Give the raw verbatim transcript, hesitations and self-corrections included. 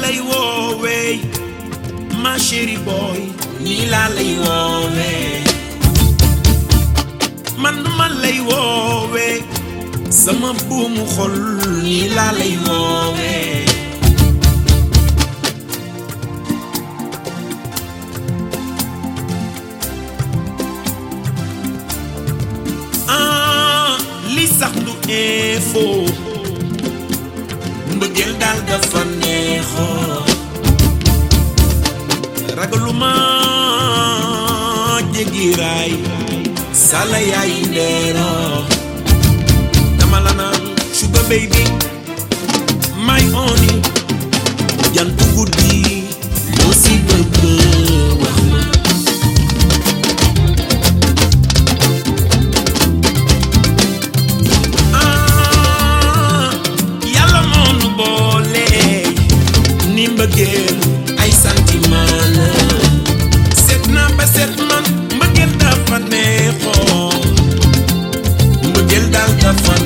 lay woowee ma chéri boy nii laa lay woowee man ma lay woowee sama buumu xol nii laa lay woowee ah li sax du info mbëggeel daal dafa neexoo ragaluma jéggi raay sala yaay ndeeroo dama la naan sugar baby my honey jantu guddi loo si bëgg wax ma ah yàlla moo nu boole ni mbëggeel ay sentiment la seet naa ba seet man mbëggeel dafa neexoo mbëggeel daal dafa